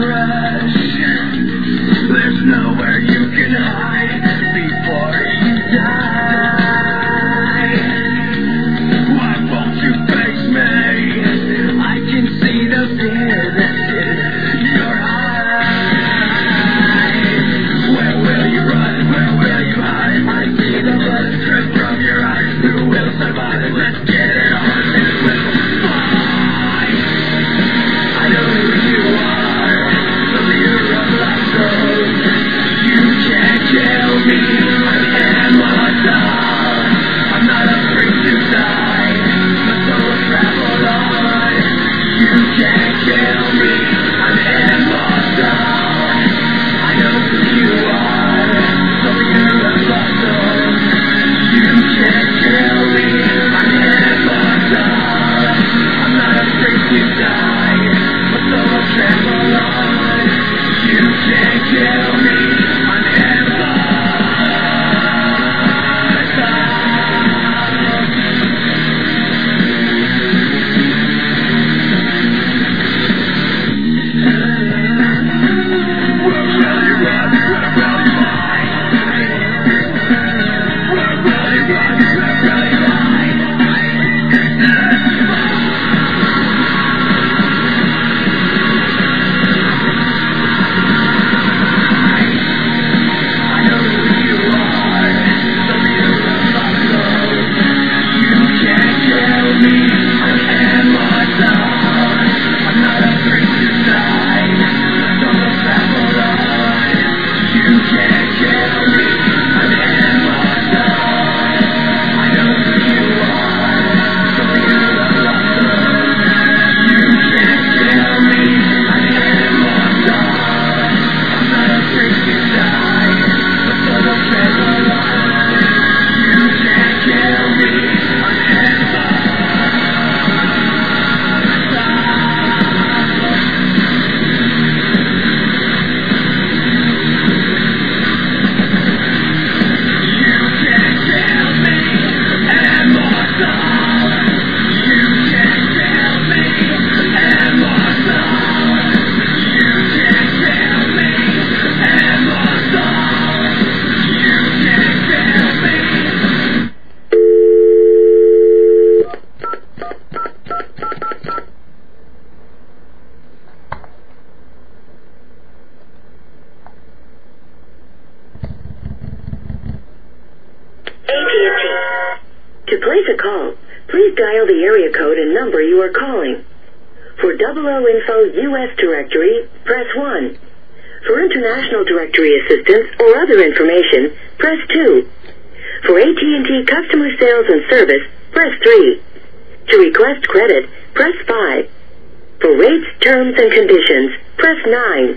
To place a call, please dial the area code and number you are calling. For 00 Info U.S. Directory, press 1. For International Directory assistance or other information, press 2. For AT&T Customer Sales and Service, press 3. To request credit, press 5. For rates, terms, and conditions, press 9.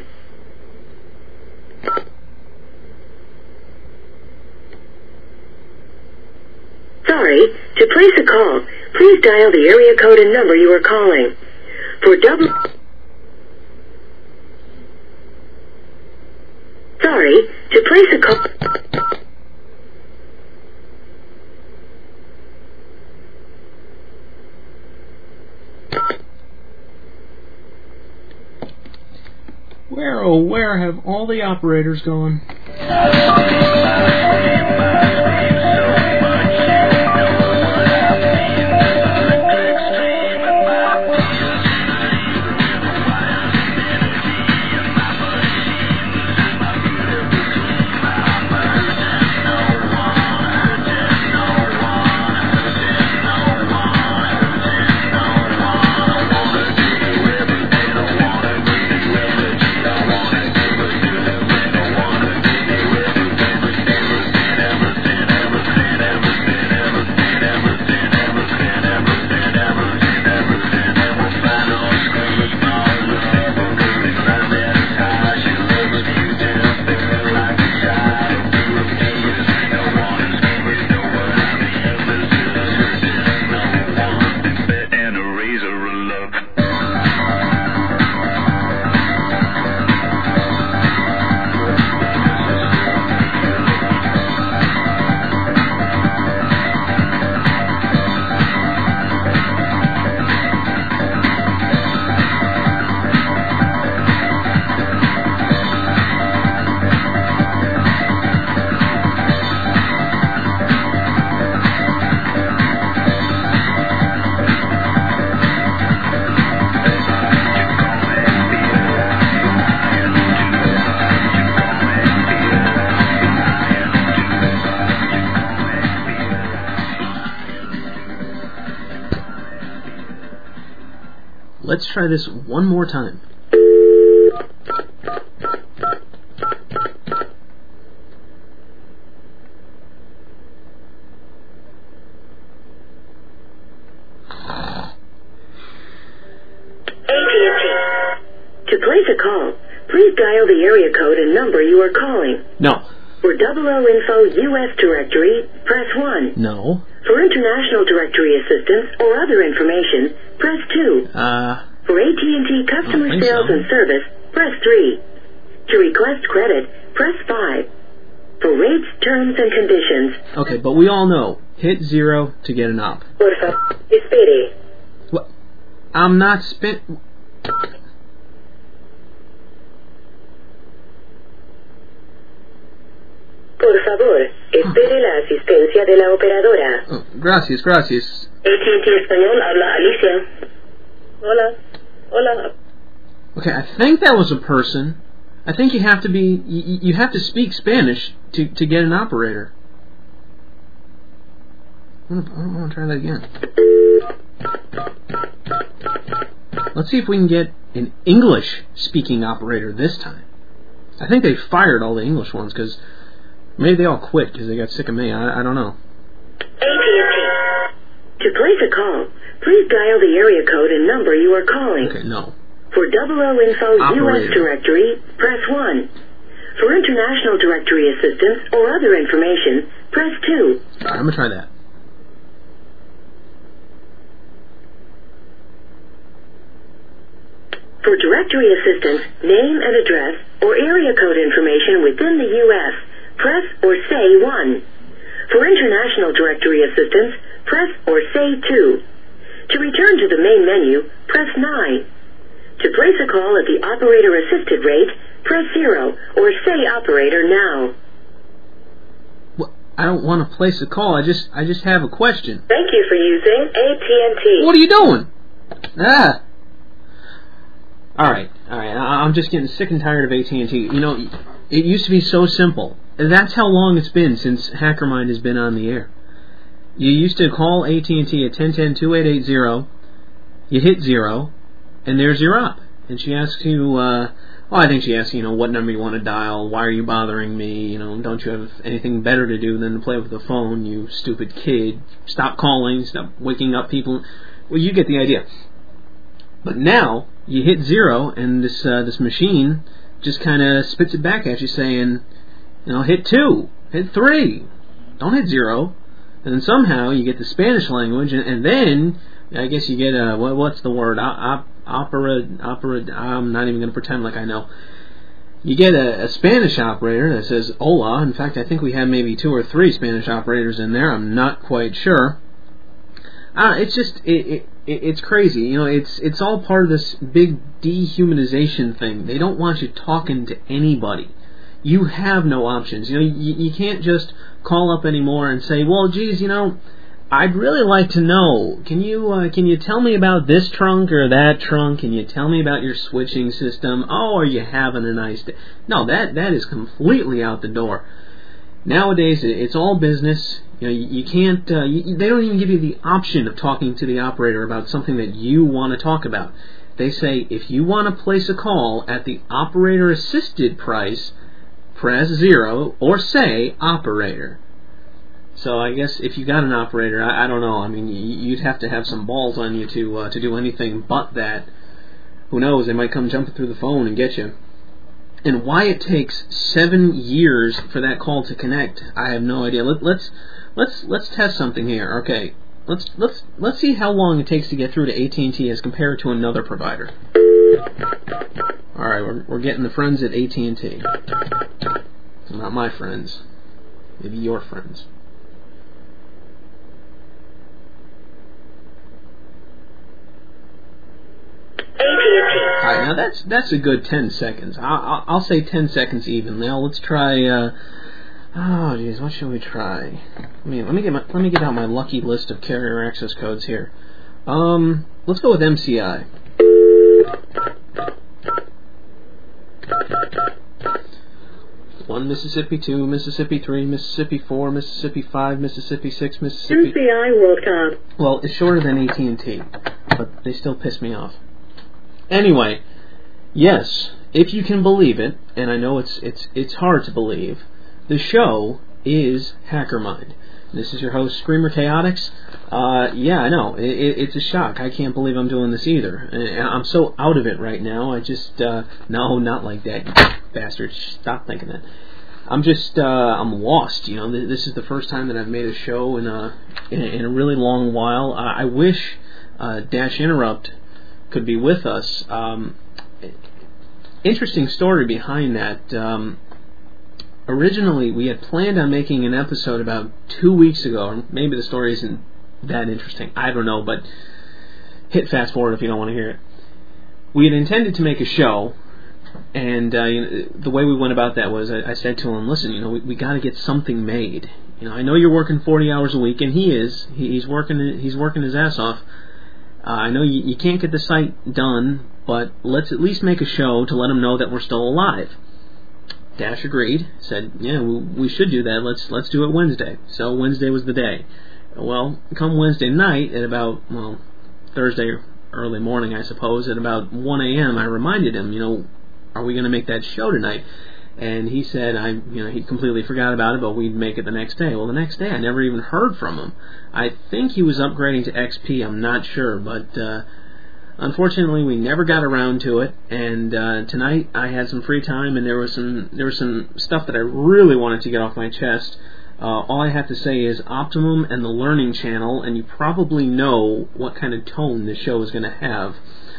Sorry, to place a call, please dial the area code and number you are calling. For Sorry, to place a call... Where, oh where have all the operators gone? Never let's try this one more time. AT&T. To place a call, please dial the area code and number you are calling. No. For 00 Info U.S. Directory, press 1. No. For international directory assistance or other information, press 2. For AT&T customer sales and service, press 3. To request credit, press 5. For rates, terms, and conditions. Okay, but we all know, hit 0 to get an op. Por favor, espere. What? I'm not spit... Por favor, espere la asistencia de la operadora. Oh, gracias. AT&T Español, habla Alicia. Hola. Okay, I think that was a person. I think you have to be... You have to speak Spanish to get an operator. I want to try that again. Let's see if we can get an English-speaking operator this time. I think they fired all the English ones, because... Maybe they all quit because they got sick of me. I don't know. AT&T. To place a call, please dial the area code and number you are calling. Okay, no. For 00 Info U.S. Directory, press 1. For international directory assistance or other information, press 2. All right, I'm going to try that. For directory assistance, name and address, or area code information within the U.S., press or say 1. For international directory assistance, press or say 2. To return to the main menu, press 9. To place a call at the operator-assisted rate, press 0 or say operator now. Well, I don't want to place a call. I just have a question. Thank you for using AT&T. What are you doing? All right. I'm just getting sick and tired of AT&T. You know, it used to be so simple. That's how long it's been since HackerMind has been on the air. You used to call AT&T at 1010-2880, you hit 0, and there's your op. And she asks you, I think she asks, what number you want to dial, why are you bothering me, don't you have anything better to do than to play with the phone, you stupid kid, stop calling, stop waking up people. Well, you get the idea. But now, you hit 0, and this machine just kind of spits it back at you saying, hit 2, hit 3, don't hit 0. And then somehow you get the Spanish language, and then I guess you get what's the word? Opera. I'm not even going to pretend like I know. You get a Spanish operator that says hola. In fact, I think we have maybe 2 or 3 Spanish operators in there. I'm not quite sure. It's just it's crazy. It's all part of this big dehumanization thing. They don't want you talking to anybody. You have no options. You can't just call up anymore and say, well, geez, I'd really like to know, can you tell me about this trunk or that trunk? Can you tell me about your switching system? Oh, are you having a nice day? No, that is completely out the door. Nowadays, it's all business. You can't, they don't even give you the option of talking to the operator about something that you want to talk about. They say, if you want to place a call at the operator-assisted price, press 0 or say operator. So I guess if you got an operator, I don't know. I mean, you'd have to have some balls on you to do anything but that. Who knows? They might come jumping through the phone and get you. And why it takes 7 years for that call to connect, I have no idea. Let's test something here. Okay, let's see how long it takes to get through to AT&T as compared to another provider. All right, we're getting the friends at AT&T. Not my friends. Maybe your friends. Alright, now that's a good 10 seconds. I'll say 10 seconds even. Now let's try. Oh, geez, what should we try? Let me get out my lucky list of carrier access codes here. Let's go with MCI. One Mississippi, 2 Mississippi, 3 Mississippi, 4 Mississippi, 5 Mississippi, 6 Mississippi. MCI WorldCom. Well, it's shorter than AT&T, but they still piss me off. Anyway, yes, if you can believe it, and I know it's hard to believe, the show is HackerMind. This is your host, Screamer Chaotix. Yeah, I know, it's a shock. I can't believe I'm doing this either. And I'm so out of it right now. I just, no, not like that, you bastard. Stop thinking that. I'm just, I'm lost, you know. This is the first time that I've made a show in a really long while. I wish Dash Interrupt could be with us. Interesting story behind that. Originally, we had planned on making an episode about 2 weeks ago. Maybe the story isn't that interesting. I don't know, but hit fast forward if you don't want to hear it. We had intended to make a show, and the way we went about that was I said to him, listen, we got to get something made. I know you're working 40 hours a week, and he is. He's working his ass off. I know you can't get the site done, but let's at least make a show to let him know that we're still alive. Dash agreed, said, yeah, we should do that. Let's do it Wednesday. So Wednesday was the day. Well, come Wednesday night at about, Thursday early morning, I suppose, at about 1 a.m., I reminded him, are we going to make that show tonight? And he said, he completely forgot about it, but we'd make it the next day. Well, the next day, I never even heard from him. I think he was upgrading to XP. I'm not sure, but unfortunately, we never got around to it. And tonight, I had some free time, and there was some stuff that I really wanted to get off my chest. All I have to say is Optimum and the Learning Channel, and you probably know what kind of tone this show is going to have.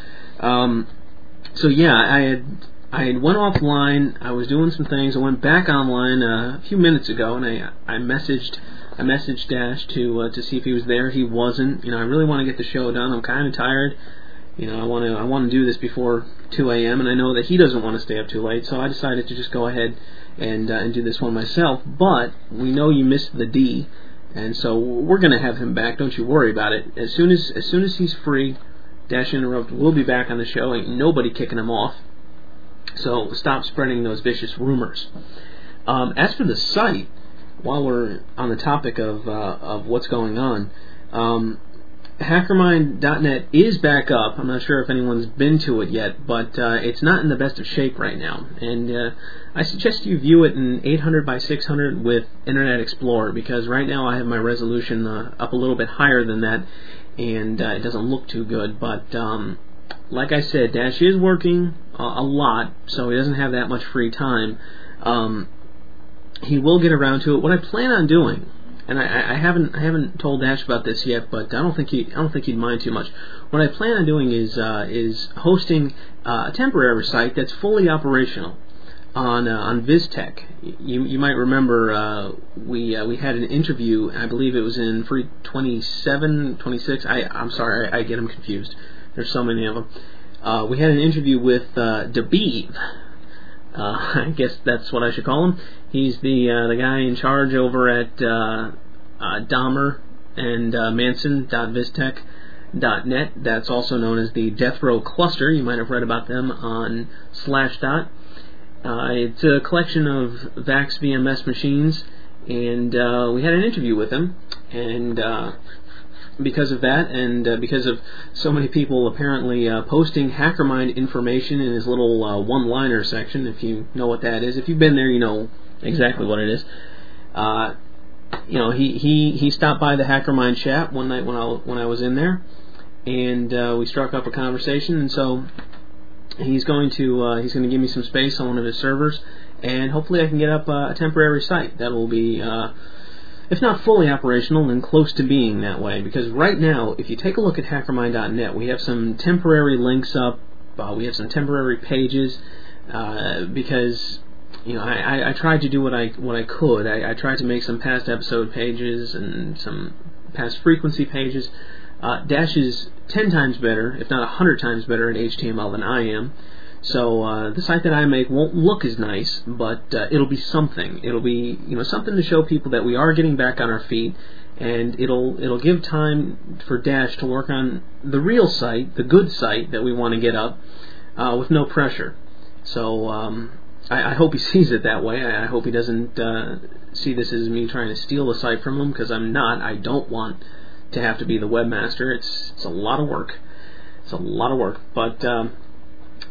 So yeah, I had went offline. I was doing some things. I went back online a few minutes ago, and I messaged Dash to see if he was there. He wasn't. I really want to get the show done. I'm kind of tired. I want to do this before 2 a.m. and I know that he doesn't want to stay up too late, so I decided to just go ahead and do this one myself. But we know you missed the D, and so we're going to have him back. Don't you worry about it. As soon as he's free, Dash Interrupt will be back on the show. Ain't nobody kicking him off. So stop spreading those vicious rumors. As for the site, while we're on the topic of what's going on, HackerMind.net is back up. I'm not sure if anyone's been to it yet, but it's not in the best of shape right now. And I suggest you view it in 800 by 600 with Internet Explorer, because right now I have my resolution up a little bit higher than that, and it doesn't look too good. But like I said, Dash is working a lot, so he doesn't have that much free time. He will get around to it. What I plan on doing, and I haven't told Dash about this yet, but I don't think he'd mind too much. What I plan on doing is hosting a temporary site that's fully operational on VizTech. You might remember we had an interview. I believe it was in Free 27, 26. I'm sorry, I get them confused. There's so many of them. We had an interview with Dabeev. I guess that's what I should call him. He's the guy in charge over at Dahmer and Manson.viztech.net. That's also known as the Death Row Cluster. You might have read about them on Slashdot. It's a collection of VAX VMS machines, and we had an interview with him, and because of that, and because of so many people apparently posting HackerMind information in his little one-liner section, if you know what that is. If you've been there, you know exactly what it is. He stopped by the HackerMind chat one night when I was in there, and we struck up a conversation. And so he's going to give me some space on one of his servers, and hopefully I can get up a temporary site that will be, if not fully operational, then close to being that way. Because right now, if you take a look at HackerMind.net, we have some temporary links up. We have some temporary pages because I tried to do what I could. I tried to make some past episode pages and some past frequency pages. Dash is 10 times better, if not 100 times better at HTML than I am. So the site that I make won't look as nice, but it'll be something. It'll be something to show people that we are getting back on our feet, and it'll give time for Dash to work on the real site, the good site that we want to get up, with no pressure. So I hope he sees it that way. I hope he doesn't see this as me trying to steal the site from him, because I'm not. I don't want to have to be the webmaster. It's a lot of work. It's a lot of work. But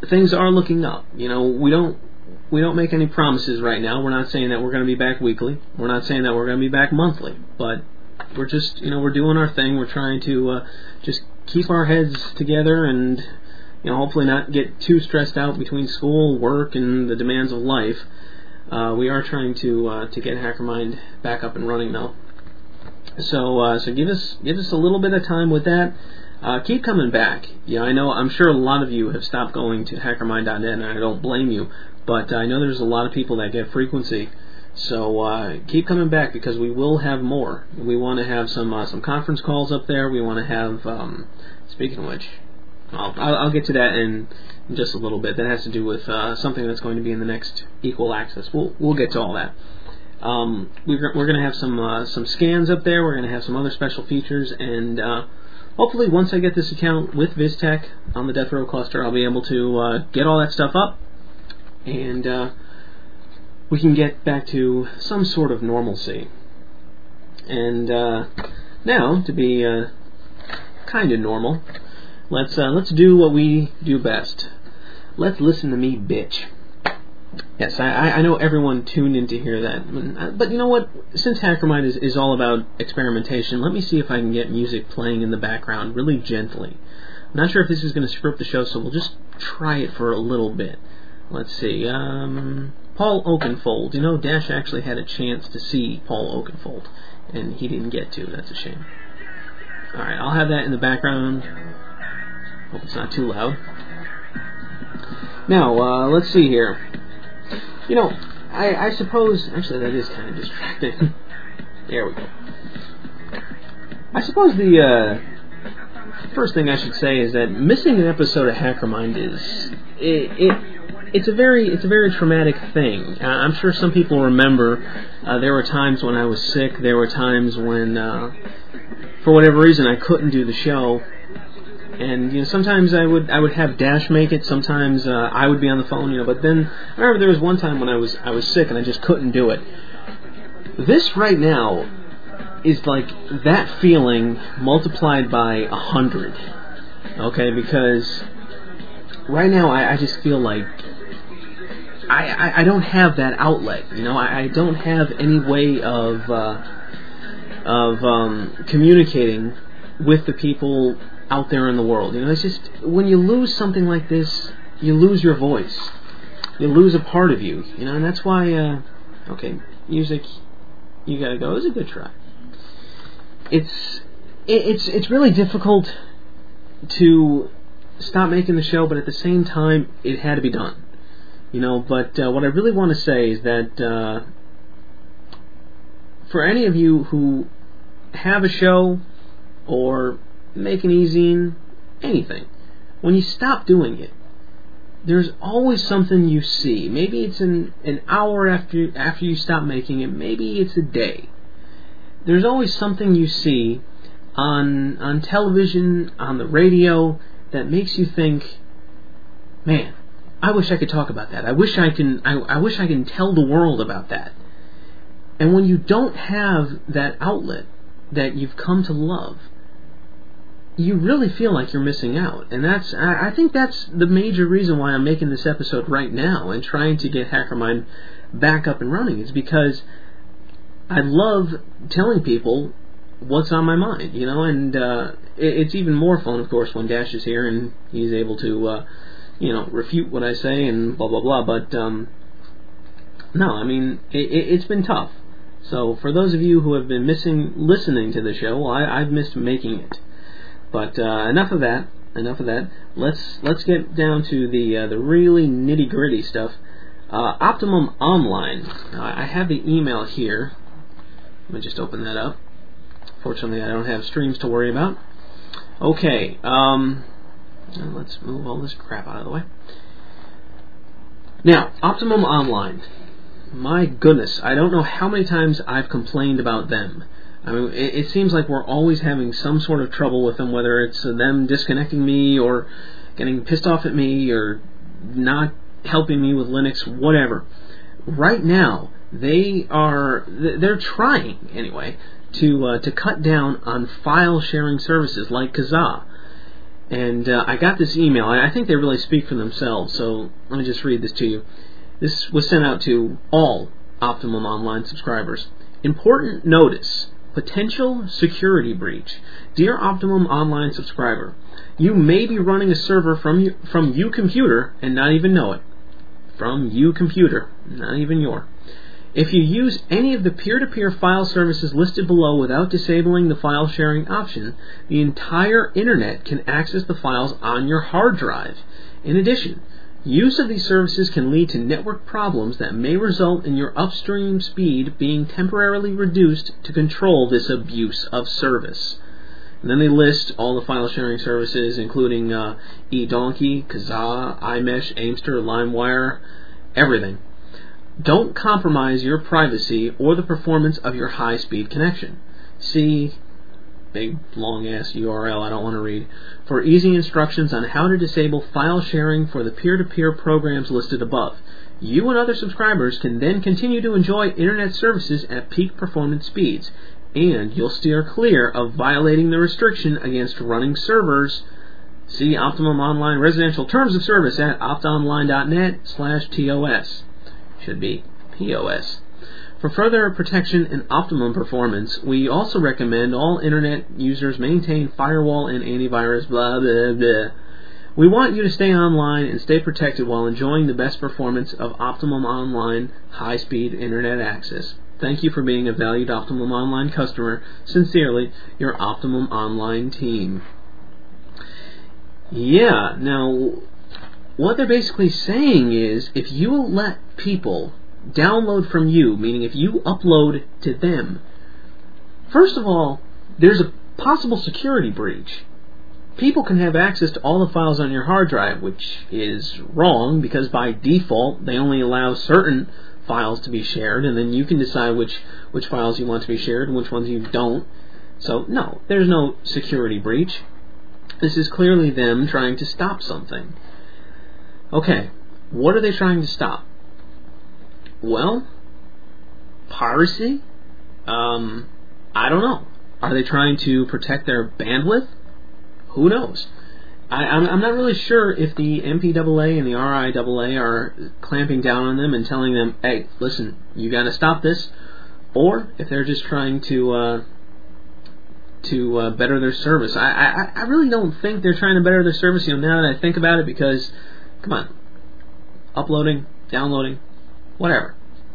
things are looking up. We don't make any promises right now. We're not saying that we're going to be back weekly. We're not saying that we're going to be back monthly. But we're just, we're doing our thing. We're trying to just keep our heads together and, hopefully not get too stressed out between school, work, and the demands of life. We are trying to get HackerMind back up and running though. So give us a little bit of time with that. Keep coming back. I'm sure a lot of you have stopped going to HackerMind.net, and I don't blame you. But I know there's a lot of people that get frequency. So keep coming back because we will have more. We want to have some conference calls up there. We want to have. Speaking of which, I'll get to that in just a little bit. That has to do with something that's going to be in the next Equal Access. We'll get to all that. We're going to have some scans up there. We're going to have some other special features, and hopefully once I get this account with VizTech on the Death Row cluster, I'll be able to get all that stuff up, and we can get back to some sort of normalcy. And now, to be kind of normal, let's do what we do best. Let's listen to me, bitch. Yes, I know everyone tuned in to hear that. But you know what? Since HackerMind is all about experimentation, let me see if I can get music playing in the background really gently. I'm not sure if this is going to screw up the show, so we'll just try it for a little bit. Let's see. Paul Oakenfold. Dash actually had a chance to see Paul Oakenfold, and he didn't get to. That's a shame. Alright, I'll have that in the background. Hope it's not too loud. Now, let's see here. I suppose... Actually, that is kind of distracting. There we go. I suppose the first thing I should say is that missing an episode of HackerMind is... It's a very traumatic thing. I'm sure some people remember there were times when I was sick. There were times when, for whatever reason, I couldn't do the show. And sometimes I would have Dash make it. Sometimes I would be on the phone. But then I remember there was one time when I was sick and I just couldn't do it. This right now is like that feeling multiplied by 100. Okay, because right now I just feel like I don't have that outlet. I don't have any way of communicating with the people out there in the world. It's just, when you lose something like this, you lose your voice. You lose a part of you, and that's why, okay, music, you gotta go. It was a good try. It's really difficult to stop making the show, but at the same time, it had to be done. But what I really want to say is that for any of you who have a show or make an e-zine, anything, when you stop doing it, there's always something you see. Maybe it's an hour after you stop making it. Maybe it's a day. There's always something you see on television, on the radio, that makes you think, man, I wish I could talk about that. I wish I can tell the world about that. And when you don't have that outlet that you've come to love, you really feel like you're missing out. And I think that's the major reason why I'm making this episode right now and trying to get HackerMind back up and running, is because I love telling people what's on my mind, and it's even more fun, of course, when Dash is here and he's able to refute what I say and blah blah blah. But no, I mean, it's been tough. So for those of you who have been missing listening to the show, well, I've missed making it. But enough of that. Let's get down to the really nitty gritty stuff. Optimum Online. I have the email here. Let me just open that up. Fortunately, I don't have streams to worry about. Okay. Let's move all this crap out of the way. Now, Optimum Online. My goodness, I don't know how many times I've complained about them. I mean, it seems like we're always having some sort of trouble with them, whether it's them disconnecting me or getting pissed off at me or not helping me with Linux, whatever. Right now, they're trying, anyway, to cut down on file sharing services like Kazaa. And I got this email. I think they really speak for themselves, so let me just read this to you. This was sent out to all Optimum Online subscribers. Important notice. Potential security breach. Dear Optimum Online subscriber, you may be running a server from uComputer and not even know it. From uComputer, not even your. If you use any of the peer-to-peer file services listed below without disabling the file sharing option, the entire internet can access the files on your hard drive. In addition, use of these services can lead to network problems that may result in your upstream speed being temporarily reduced to control this abuse of service. And then they list all the file sharing services, including eDonkey, Kazaa, iMesh, Aimster, LimeWire, everything. Don't compromise your privacy or the performance of your high-speed connection. See, big, long-ass URL I don't want to read, for easy instructions on how to disable file sharing for the peer-to-peer programs listed above. You and other subscribers can then continue to enjoy internet services at peak performance speeds, and you'll steer clear of violating the restriction against running servers. See Optimum Online Residential Terms of Service at optonline.net/TOS. Should be POS. For further protection and optimum performance, we also recommend all internet users maintain firewall and antivirus, blah, blah, blah. We want you to stay online and stay protected while enjoying the best performance of Optimum Online high-speed internet access. Thank you for being a valued Optimum Online customer. Sincerely, your Optimum Online team. Yeah, now, what they're basically saying is, if you let people download from you, meaning if you upload to them, first of all, there's a possible security breach. People can have access to all the files on your hard drive, which is wrong, because by default, they only allow certain files to be shared, and then you can decide which files you want to be shared and which ones you don't. So, no, there's no security breach. This is clearly them trying to stop something. Okay, what are they trying to stop? Well, piracy? I don't know. Are they trying to protect their bandwidth? Who knows? I'm not really sure if the MPAA and the RIAA are clamping down on them and telling them, hey, listen, you got to stop this, or if they're just trying to better their service. I really don't think they're trying to better their service, now that I think about it, because, come on, uploading, downloading, whatever.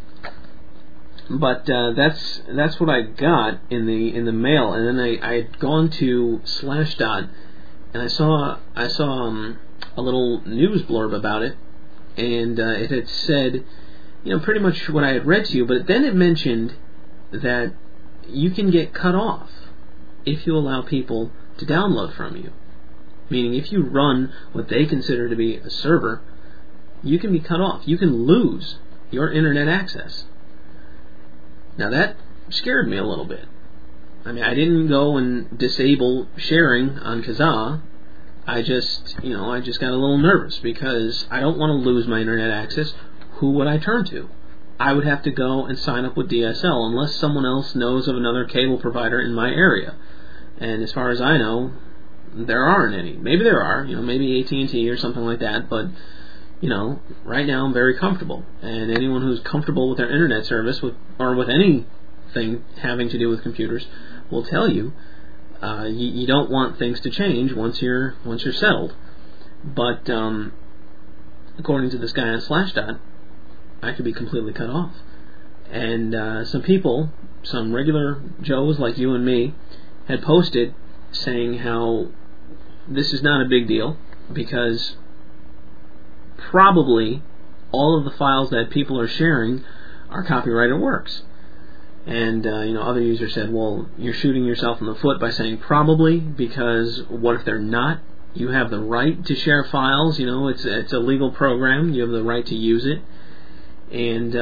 But that's what I got in the mail, and then I had gone to Slashdot, and I saw a little news blurb about it, and it had said, pretty much what I had read to you, but then it mentioned that you can get cut off if you allow people to download from you. Meaning, if you run what they consider to be a server, you can be cut off. You can lose your internet access. Now that scared me a little bit. I mean, I didn't go and disable sharing on Kazaa. I just got a little nervous because I don't want to lose my internet access. Who would I turn to? I would have to go and sign up with DSL unless someone else knows of another cable provider in my area. And as far as I know, there aren't any. Maybe there are, maybe AT&T or something like that, but right now I'm very comfortable. And anyone who's comfortable with their internet service or with anything having to do with computers will tell you you don't want things to change once you're settled. But according to this guy on Slashdot, I could be completely cut off. And some people, some regular Joes like you and me, had posted saying how this is not a big deal because probably all of the files that people are sharing are copyrighted works. And other users said, well, you're shooting yourself in the foot by saying probably, because what if they're not? You have the right to share files. It's a legal program. You have the right to use it. And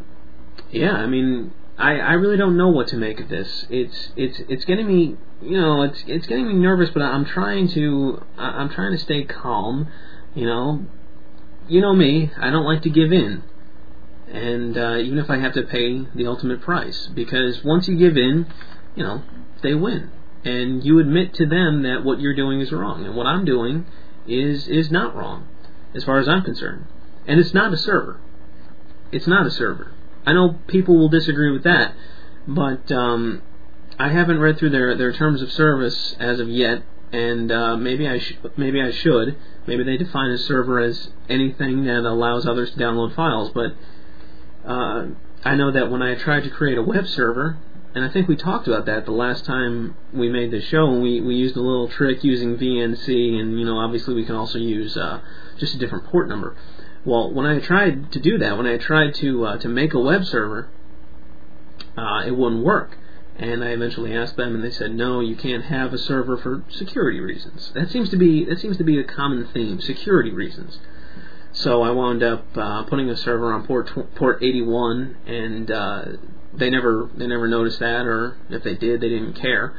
I really don't know what to make of this. It's getting me it's getting me nervous, but I'm trying to stay calm. You know me, I don't like to give in. And even if I have to pay the ultimate price, because once you give in, they win. and you admit to them that what you're doing is wrong, and what I'm doing is not wrong, as far as I'm concerned. And it's not a server. It's not a server. I know people will disagree with that, but I haven't read through their terms of service as of yet, and maybe I should. Maybe they define a server as anything that allows others to download files, but I know that when I tried to create a web server, and I think we talked about that the last time we made this show, and we used a little trick using VNC, and obviously we can also use just a different port number. Well, when I tried to do that, when I tried to make a web server, it wouldn't work. And I eventually asked them, and they said, no, you can't have a server for security reasons. That seems to be a common theme, security reasons. So I wound up putting a server on port 81, and they never noticed that, or if they did, they didn't care.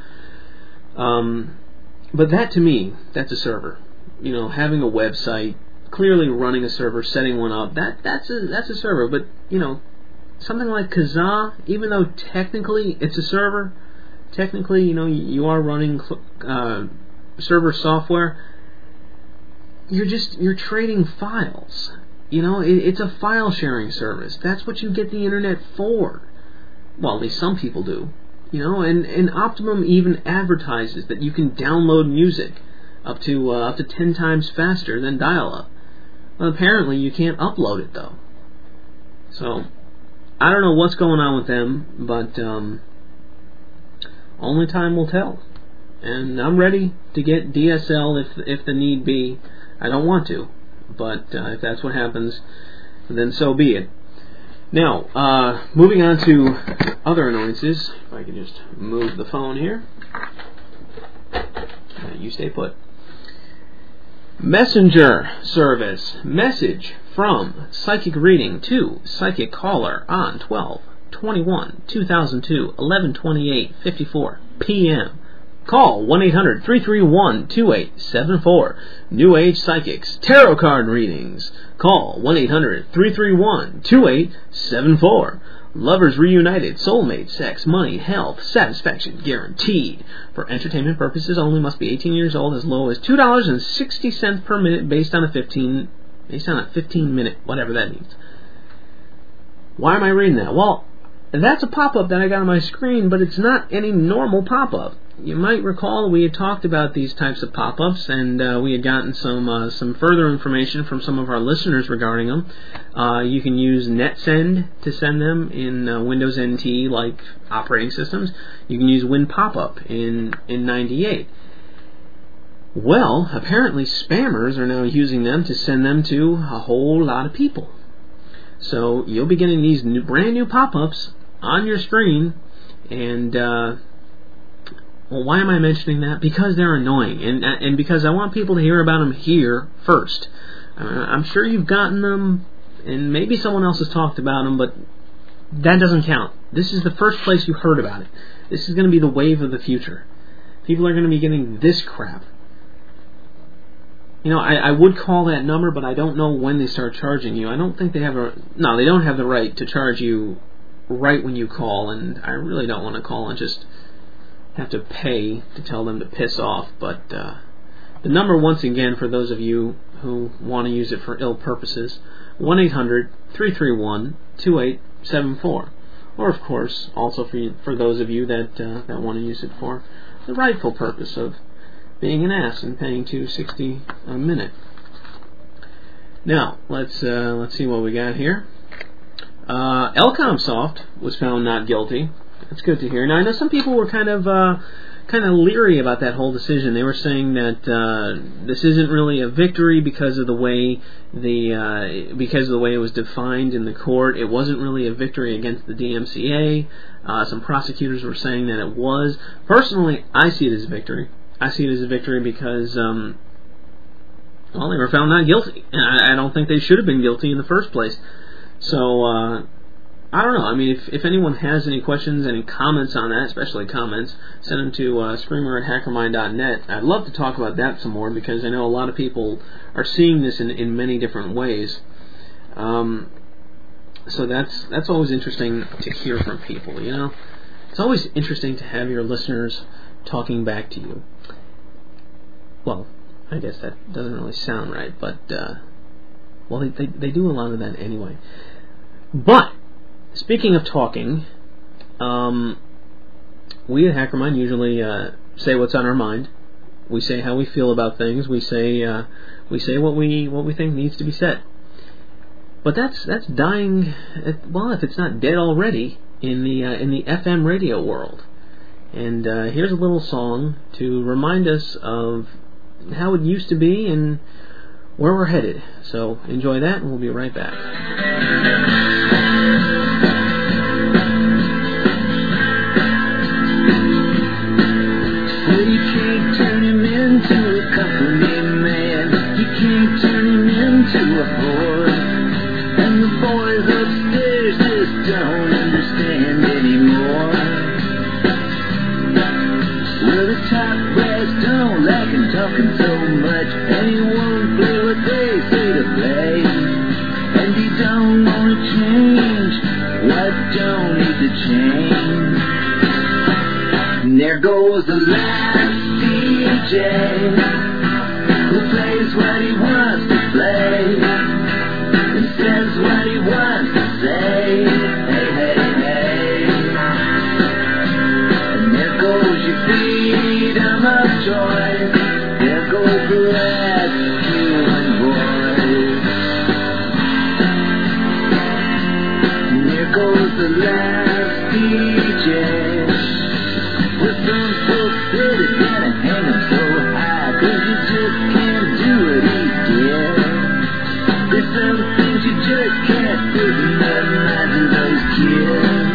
But that, to me, that's a server. Having a website, clearly running a server, setting one up, that's a server. But something like Kazaa, even though technically it's a server, technically you are running server software, you're trading files. It's a file sharing service. That's what you get the internet for. Well, at least some people do. And Optimum even advertises that you can download music up to 10 times faster than dial-up. Well, apparently you can't upload it though. So I don't know what's going on with them, but only time will tell. And I'm ready to get DSL if the need be. I don't want to, but if that's what happens, then so be it. Now, moving on to other annoyances. If I can just move the phone here. You stay put. Messenger service. Message from psychic reading to psychic caller on 12/21/2002, 11:28:54 p.m. Call 1-800-331-2874. New Age Psychics Tarot Card Readings. Call 1-800-331-2874. Lovers reunited, soulmate, sex, money, health, satisfaction guaranteed. For entertainment purposes only. Must be 18 years old. As low as $2.60 per minute based on a 15 minute, whatever that means. Why am I reading that? Well, that's a pop-up that I got on my screen, but it's not any normal pop-up. You might recall we had talked about these types of pop-ups, and we had gotten some further information from some of our listeners regarding them. You can use NetSend to send them in Windows NT like operating systems. You can use WinPop-up in 98. Well, apparently spammers are now using them to send them to a whole lot of people. So you'll be getting these brand new pop-ups on your screen, and well, why am I mentioning that? Because they're annoying, and because I want people to hear about them here first. I'm sure you've gotten them, and maybe someone else has talked about them, but that doesn't count. This is the first place you heard about it. This is going to be the wave of the future. People are going to be getting this crap. I would call that number, but I don't know when they start charging you. I don't think they have they don't have the right to charge you right when you call, and I really don't want to call and just have to pay to tell them to piss off. But the number, once again, for those of you who want to use it for ill purposes, 1-800-331-2874. Or, of course, also for those of you that want to use it for the rightful purpose of being an ass and paying $2.60 a minute. Now, let's see what we got here. Elcomsoft was found not guilty. That's good to hear. Now, I know some people were kind of leery about that whole decision. They were saying that this isn't really a victory because of the way it was defined in the court. It wasn't really a victory against the DMCA. Some prosecutors were saying that it was. Personally, I see it as a victory. I see it as a victory because, they were found not guilty, and I don't think they should have been guilty in the first place. So, I don't know. I mean, if anyone has any questions, any comments on that, especially comments, send them to screamer@hackermind.net. I'd love to talk about that some more because I know a lot of people are seeing this in many different ways. So that's always interesting to hear from people, It's always interesting to have your listeners talking back to you. Well, I guess that doesn't really sound right, but, well, they do a lot of that anyway. But, speaking of talking, we at HackerMind usually say what's on our mind. We say how we feel about things. We say what we think needs to be said. But that's dying. Well, if it's not dead already in the FM radio world. And here's a little song to remind us of how it used to be and where we're headed. So enjoy that, and we'll be right back. Well, you can't turn him into a company man. You can't turn him into a whore. And the boys upstairs just don't understand anymore. Well, the top brass don't like him talking so much, and he won't play what they say to play. And he don't want to change what don't need to change. And there goes the last DJ who plays what he wants to play and says what he wants to say. Hey, hey, hey. And there goes your freedom of choice. There goes the last human voice. And there goes the last DJ. Well, some folks say they gotta hang him so high, 'cause you just can't do what he did. There's some things you just can't put in the minds of those kids.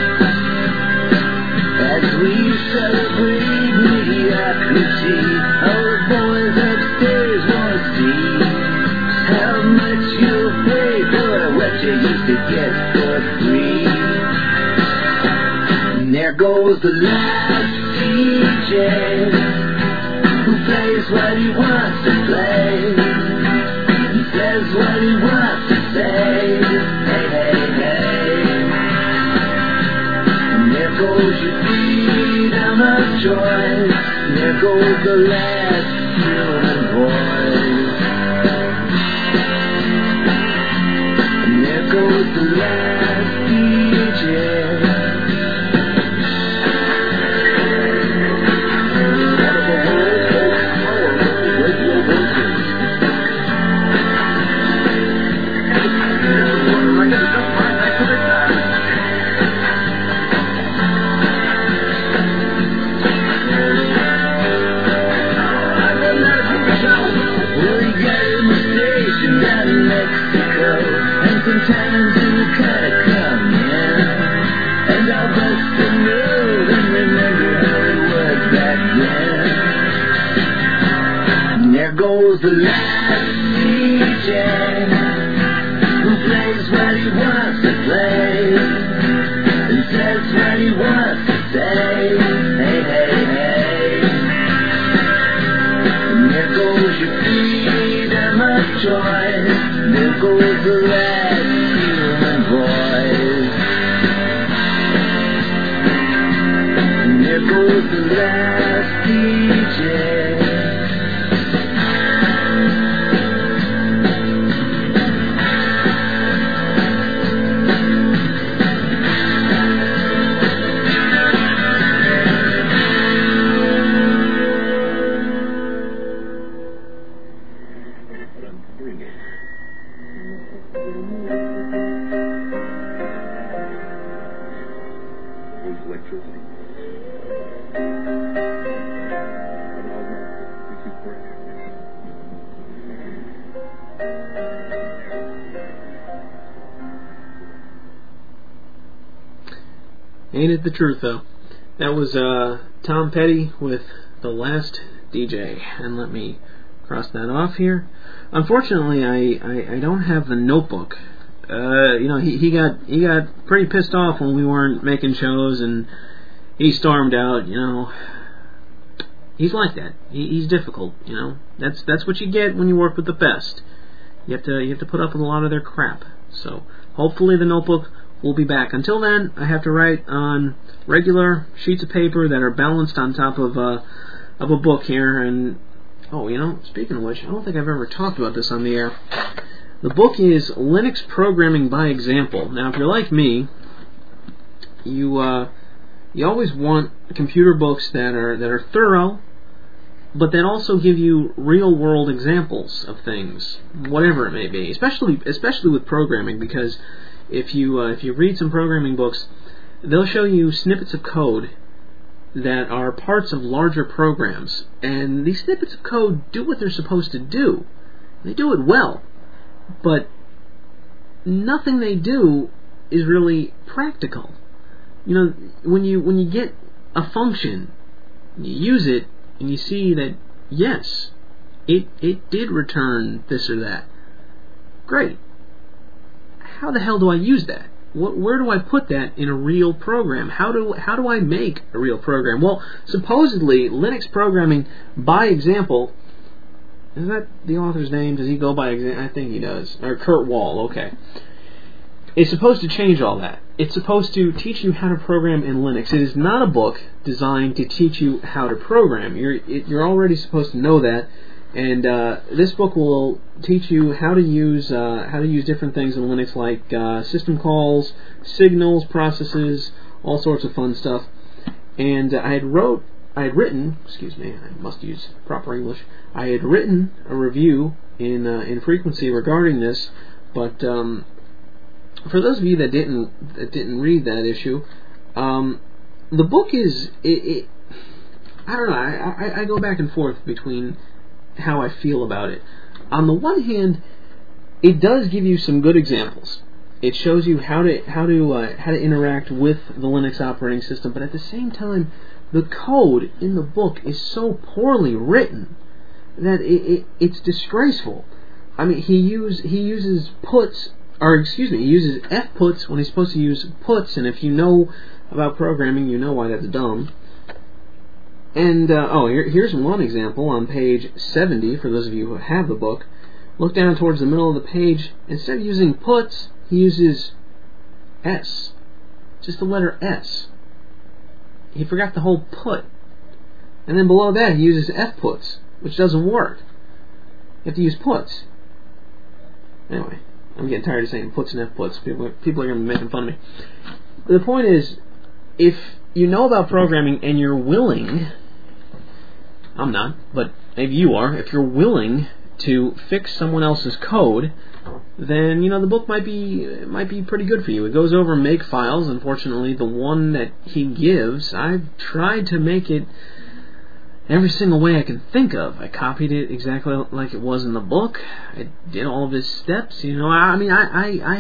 As we celebrate mediocrity, all the boys upstairs wanna see how much you'll pay for what you used to get for free. And there goes the last DJ who plays what he wants to play and says what he wants to say. Hey, hey, hey. And there goes your freedom of choice. And there goes the last human voice. And there goes the last DJ. Sometimes you gotta come in, and I'll bust the move and remember how it was back then. And there goes the last DJ who plays what he wants to play and says what he wants to say. Hey, hey, hey. And there goes your freedom of choice. There goes the last human voice. And there goes the last DJ. Ain't it the truth, though? That was Tom Petty with The Last DJ. And let me cross that off here. Unfortunately, I don't have the notebook. He got pretty pissed off when we weren't making shows, and he stormed out. He's like that. He's difficult. That's what you get when you work with the best. You have to put up with a lot of their crap. So hopefully the notebook we'll be back. Until then, I have to write on regular sheets of paper that are balanced on top of a book here. And speaking of which, I don't think I've ever talked about this on the air. The book is Linux Programming by Example. Now, if you're like me, you always want computer books that are thorough, but that also give you real-world examples of things, whatever it may be. Especially with programming, because if you read some programming books, they'll show you snippets of code that are parts of larger programs, and these snippets of code do what they're supposed to do. They do it well, but nothing they do is really practical. When you get a function, you use it, and you see that, yes, it did return this or that. Great. How the hell do I use that? Where do I put that in a real program? How do I make a real program? Well, supposedly, Linux Programming by Example, is that the author's name? Does he go by Example? I think he does. Or Kurt Wall, okay. It's supposed to change all that. It's supposed to teach you how to program in Linux. It is not a book designed to teach you how to program. You're already supposed to know that, and this book will teach you how to use different things in Linux, like system calls, signals, processes, all sorts of fun stuff. And I had written. Excuse me, I must use proper English. I had written a review in Frequency regarding this, but for those of you that didn't read that issue, the book is I don't know. I go back and forth between how I feel about it. On the one hand, it does give you some good examples. It shows you how to interact with the Linux operating system, but at the same time, the code in the book is so poorly written that it's disgraceful. I mean, he uses puts. He uses f-puts when he's supposed to use puts, and if you know about programming, you know why that's dumb. And, here's one example on page 70, for those of you who have the book. Look down towards the middle of the page. Instead of using puts, he uses S. Just the letter S. He forgot the whole put. And then below that, he uses f-puts, which doesn't work. You have to use puts. Anyway. I'm getting tired of saying puts and f-puts. People are going to be making fun of me. The point is, if you know about programming and you're willing, I'm not, but maybe you are, if you're willing to fix someone else's code, then, the book might be pretty good for you. It goes over makefiles. Unfortunately, the one that he gives, I've tried to make it every single way I can think of. I copied it exactly like it was in the book. I did all of his steps. I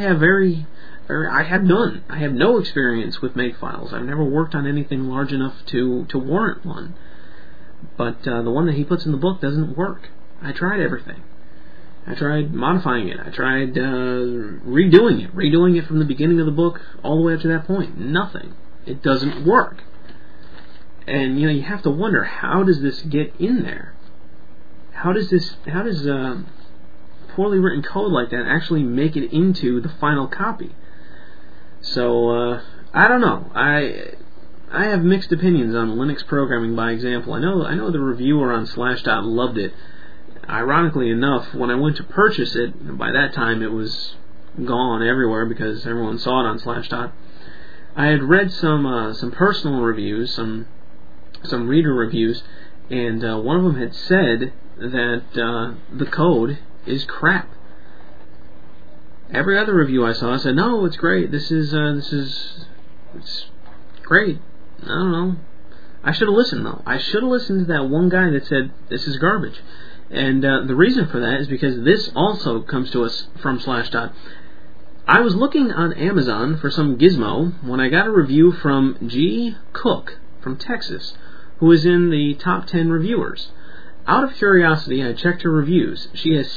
have no experience with makefiles. I've never worked on anything large enough to warrant one. But the one that he puts in the book doesn't work. I tried everything. I tried modifying it. I tried redoing it from the beginning of the book all the way up to that point. Nothing. It doesn't work. And you have to wonder, how does this get in there? How does poorly written code like that actually make it into the final copy? So I don't know. I have mixed opinions on Linux Programming by Example. I know the reviewer on Slashdot loved it. Ironically enough, when I went to purchase it, by that time it was gone everywhere because everyone saw it on Slashdot. I had read some personal reviews, some reader reviews, and one of them had said that the code is crap. Every other review I saw said, no, it's great. It's great. I don't know. I should have listened, though. I should have listened to that one guy that said this is garbage. And the reason for that is because this also comes to us from Slashdot. I was looking on Amazon for some gizmo when I got a review from G. Cook from Texas, who is in the top 10 reviewers. Out of curiosity, I checked her reviews. She has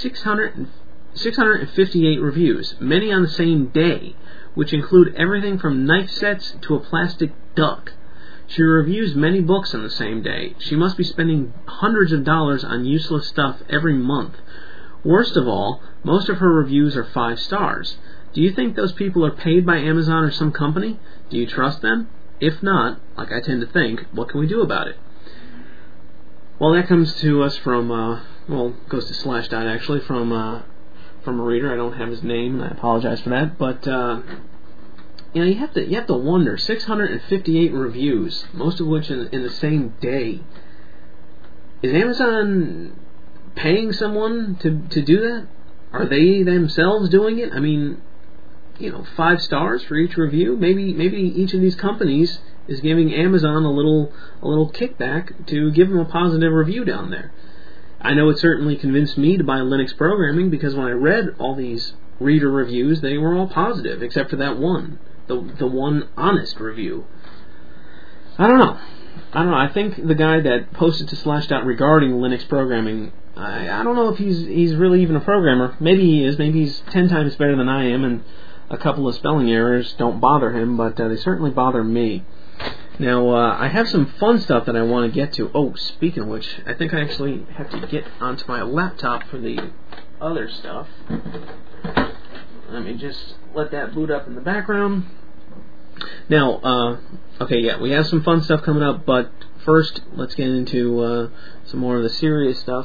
658 reviews, many on the same day, which include everything from knife sets to a plastic duck. She reviews many books on the same day. She must be spending hundreds of dollars on useless stuff every month. Worst of all, most of her reviews are 5 stars. Do you think those people are paid by Amazon or some company? Do you trust them? If not, like I tend to think, what can we do about it? Well, that comes to us from, goes to Slashdot actually, from a reader. I don't have his name, and I apologize for that. But, you have to wonder, 658 reviews, most of which in the same day. Is Amazon paying someone to do that? Are they themselves doing it? I mean, 5 stars for each review. Maybe each of these companies is giving Amazon a little kickback to give them a positive review down there. I know it certainly convinced me to buy Linux programming, because when I read all these reader reviews, they were all positive, except for that one, the one honest review. I don't know. I think the guy that posted to Slashdot regarding Linux programming, I don't know if he's really even a programmer. Maybe he is. Maybe he's 10 times better than I am, and a couple of spelling errors don't bother him, but they certainly bother me. Now, I have some fun stuff that I want to get to. Oh, speaking of which, I think I actually have to get onto my laptop for the other stuff. Let me just let that boot up in the background. Now, we have some fun stuff coming up, but first, let's get into some more of the serious stuff.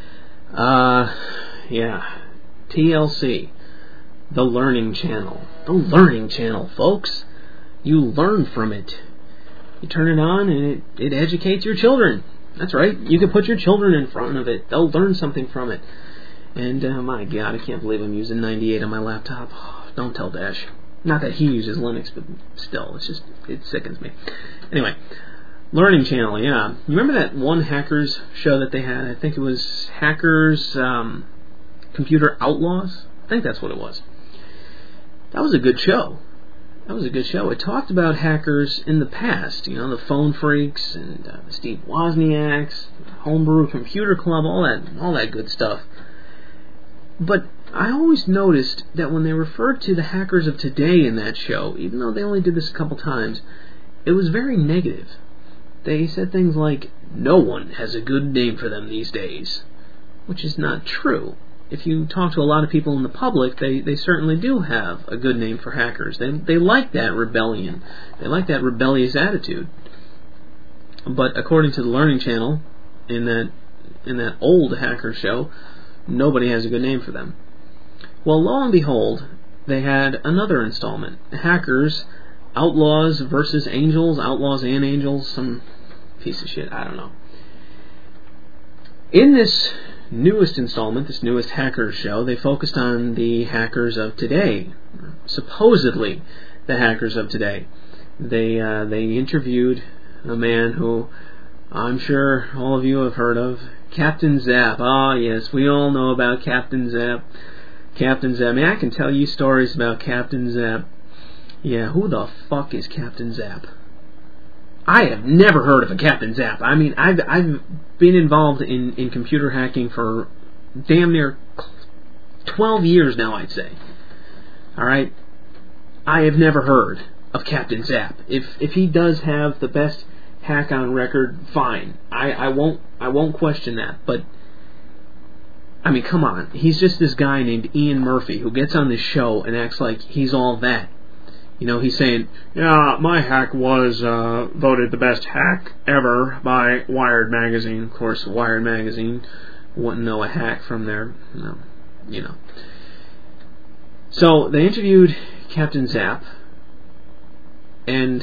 TLC, the Learning Channel. The Learning Channel, folks. You learn from it. You turn it on, and it educates your children. That's right. You can put your children in front of it. They'll learn something from it. And, my God, I can't believe I'm using 98 on my laptop. Oh, don't tell Dash. Not that he uses Linux, but still, it sickens me. Anyway, Learning Channel, yeah. You remember that one Hackers show that they had? I think it was Hackers, Computer Outlaws? I think that's what it was. That was a good show. It talked about hackers in the past, the Phone Freaks and Steve Wozniaks, Homebrew Computer Club, all that good stuff. But I always noticed that when they referred to the hackers of today in that show, even though they only did this a couple times, it was very negative. They said things like, no one has a good name for them these days, which is not true. If you talk to a lot of people in the public, they certainly do have a good name for hackers. They like that rebellion. They like that rebellious attitude. But according to the Learning Channel, in that old hacker show, nobody has a good name for them. Well, lo and behold, they had another installment. Hackers, Outlaws versus Angels, Outlaws and Angels, some piece of shit, I don't know. In this newest installment, this newest hackers show, they focused on the hackers of today. Supposedly the hackers of today. They interviewed a man who I'm sure all of you have heard of, Captain Zap. Ah, yes, we all know about Captain Zap. Captain Zap. I mean, I can tell you stories about Captain Zap. Yeah, who the fuck is Captain Zap? I have never heard of a Captain Zap. I mean, I've been involved in computer hacking for damn near 12 years now, I'd say. Alright? I have never heard of Captain Zap. If he does have the best hack on record, fine. I won't question that. But I mean, come on. He's just this guy named Ian Murphy who gets on this show and acts like he's all that. He's saying, yeah, my hack was voted the best hack ever by Wired Magazine. Of course, Wired Magazine wouldn't know a hack from their, So they interviewed Captain Zap, and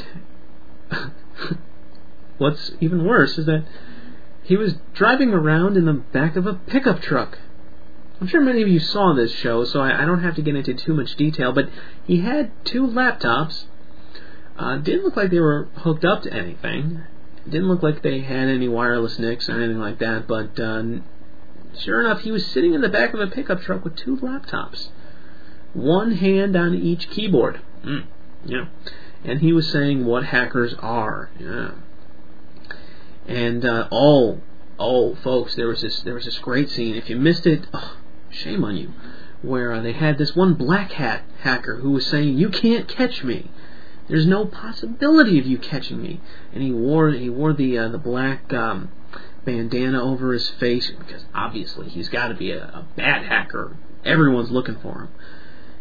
what's even worse is that he was driving around in the back of a pickup truck. I'm sure many of you saw this show, so I don't have to get into too much detail, but he had 2 laptops. Didn't look like they were hooked up to anything. Didn't look like they had any wireless NICs or anything like that, but sure enough, he was sitting in the back of a pickup truck with 2 laptops. One hand on each keyboard. Yeah. And he was saying what hackers are. Yeah. And, folks, there was this great scene. If you missed it, shame on you, where they had this one black hat hacker who was saying, "You can't catch me. There's no possibility of you catching me." And he wore the black bandana over his face because obviously he's got to be a bad hacker. Everyone's looking for him.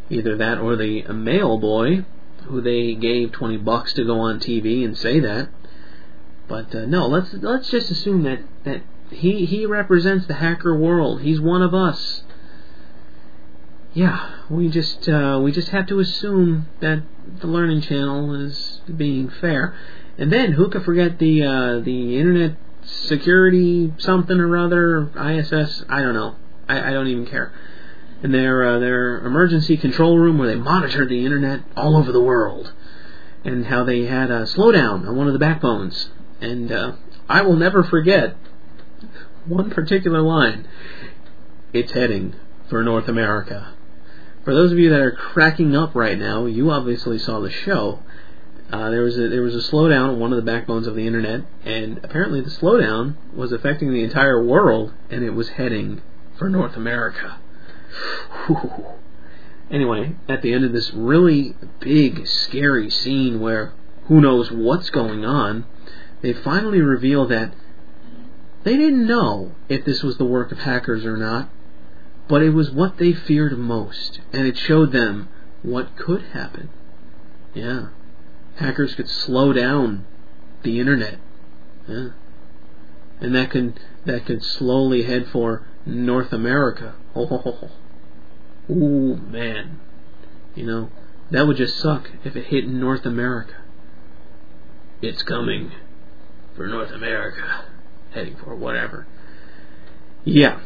Either that or the mail boy, who they gave $20 to go on TV and say that. But no, let's just assume that he represents the hacker world. He's one of us. Yeah, we just have to assume that the Learning Channel is being fair. And then who could forget the Internet Security something or other, ISS? I don't know. I don't even care. In their emergency control room where they monitored the internet all over the world, and how they had a slowdown on one of the backbones. And I will never forget one particular line. It's heading for North America. For those of you that are cracking up right now, you obviously saw the show. There was a slowdown on one of the backbones of the internet, and apparently the slowdown was affecting the entire world, and it was heading for North America. Whew. Anyway, at the end of this really big, scary scene where who knows what's going on, they finally reveal that they didn't know if this was the work of hackers or not, but it was what they feared most, and it showed them what could happen. Yeah, hackers could slow down the internet. Yeah. And that could slowly head for North America. Oh, ooh, man. You know, that would just suck if it hit North America. It's coming for North America. Heading for whatever. Yeah.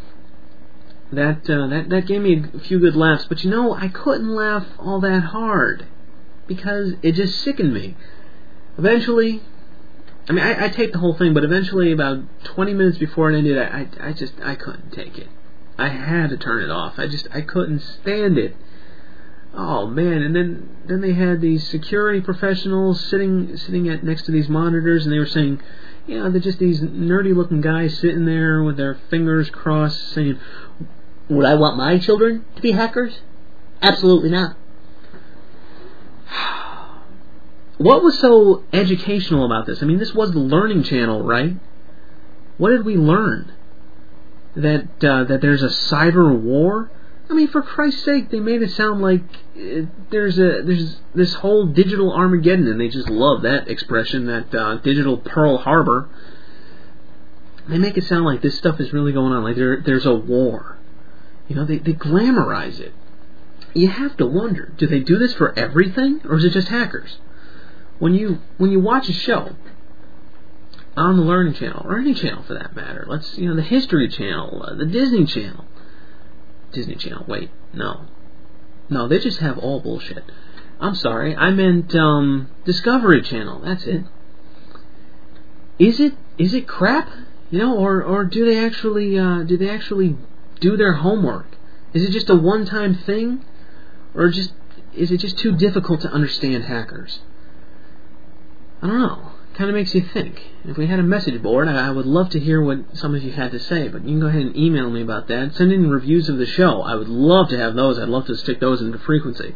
That gave me a few good laughs, but you know, I couldn't laugh all that hard because it just sickened me. Eventually, I mean, I taped the whole thing, but eventually, about 20 minutes before it ended, I couldn't take it. I had to turn it off. I couldn't stand it. Oh man! And then they had these security professionals sitting next to these monitors, and they were saying, you know, they're just these nerdy-looking guys sitting there with their fingers crossed, saying, "Would I want my children to be hackers? Absolutely not." What was so educational about this? I mean, this was the Learning Channel, right? What did we learn? That there's a cyber war? I mean, for Christ's sake, they made it sound like there's this whole digital Armageddon, and they just love that expression, that digital Pearl Harbor. They make it sound like this stuff is really going on, like there's a war. You know, they glamorize it. You have to wonder, do they do this for everything, or is it just hackers? When you watch a show on the Learning Channel, or any channel for that matter, the History Channel, the Disney Channel. Disney Channel, wait, no, they just have all bullshit. I'm sorry, I meant Discovery Channel. That's it. Is it crap? You know, or do they actually do their homework? Is it just a one-time thing, or is it just too difficult to understand hackers? I don't know. Kind of makes you think. If we had a message board, I would love to hear what some of you had to say, but you can go ahead and email me about that. Send in reviews of the show. I would love to have those. I'd love to stick those into frequency.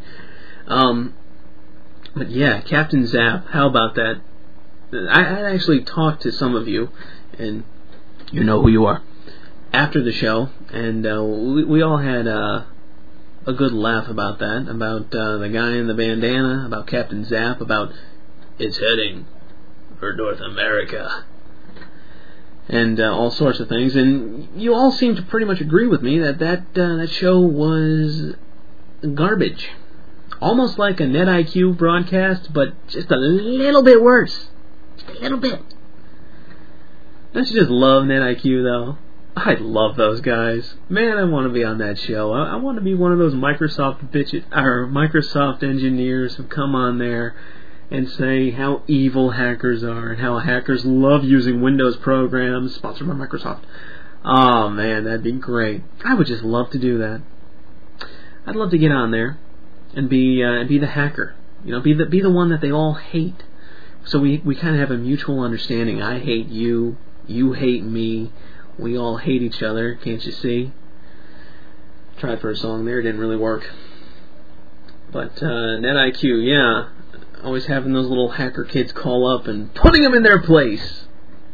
But yeah, Captain Zap, how about that? I actually talked to some of you, and you know who you are, after the show, and we all had a good laugh about that, about the guy in the bandana, about Captain Zap, about it's heading for North America, and all sorts of things. And you all seem to pretty much agree with me that show was garbage. Almost like a NetIQ broadcast, but just a little bit worse. Just a little bit. Don't you just love NetIQ, though? I love those guys. Man, I want to be on that show. I want to be one of those Microsoft engineers who come on there and say how evil hackers are and how hackers love using Windows programs sponsored by Microsoft. Oh man, that'd be great. I would just love to do that. I'd love to get on there and be the hacker. You know, be the one that they all hate. So we kind of have a mutual understanding. I hate you, you hate me, we all hate each other. Can't you see? Tried for a song there, didn't really work. But NetIQ, yeah. Always having those little hacker kids call up and putting them in their place.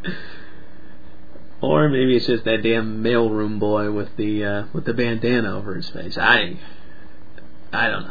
Or maybe it's just that damn mailroom boy with the bandana over his face. I I don't know.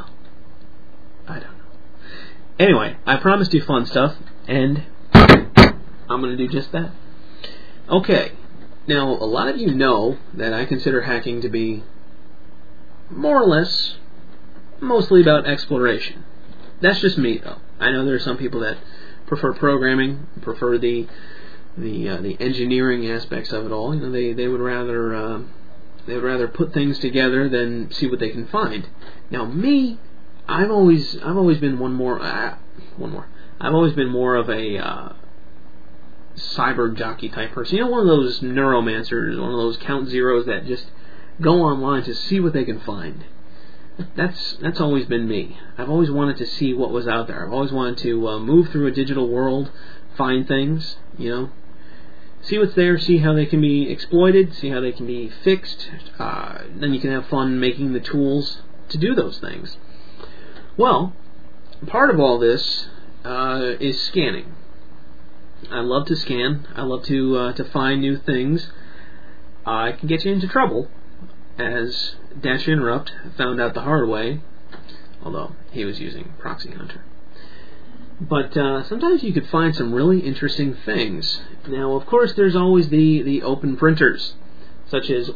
Anyway, I promised you fun stuff, and I'm going to do just that. Okay, now a lot of you know that I consider hacking to be more or less mostly about exploration. That's just me, though. I know there are some people that prefer programming, prefer the engineering aspects of it all. You know, they would rather put things together than see what they can find. Now, me, I've always been I've always been more of a cyber jockey type person. You know, one of those neuromancers, one of those count zeros that just go online to see what they can find. That's always been me. I've always wanted to see what was out there. I've always wanted to move through a digital world, find things, you know, see what's there, see how they can be exploited, see how they can be fixed. Then you can have fun making the tools to do those things. Well, part of all this is scanning. I love to scan. I love to find new things. I can get you into trouble, as Dash Interrupt found out the hard way, although he was using Proxy Hunter. But sometimes you could find some really interesting things. Now, of course, there's always the open printers, such as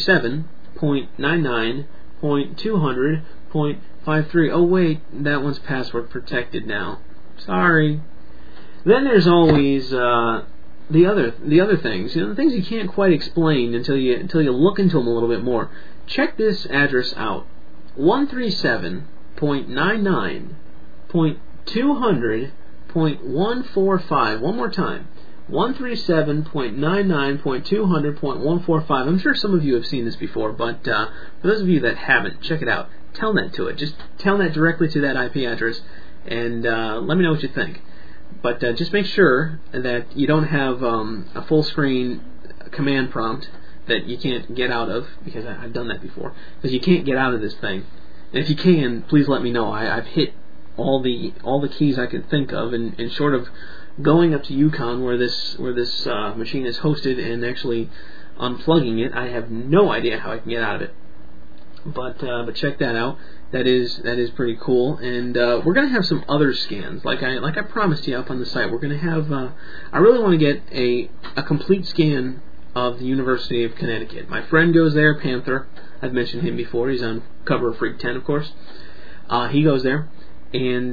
137.99.200.53. Oh wait, that one's password protected now. Sorry. Then there's always the other things, you know, the things you can't quite explain until you look into them a little bit more. Check this address out: 137.99.200.145. One more time: 137.99.200.145. I'm sure some of you have seen this before, but for those of you that haven't, check it out. Telnet to it. Just telnet directly to that IP address, and let me know what you think. But just make sure that you don't have a full screen command prompt that you can't get out of, because I've done that before. Because you can't get out of this thing. And if you can, please let me know. I've hit all the keys I could think of, and short of going up to Yukon where this machine is hosted and actually unplugging it, I have no idea how I can get out of it. But check that out. That is pretty cool, and we're going to have some other scans, like I promised you up on the site. We're going to have. I really want to get a complete scan of the University of Connecticut. My friend goes there, Panther. I've mentioned him before. He's on cover of Freak 10, of course. He goes there, and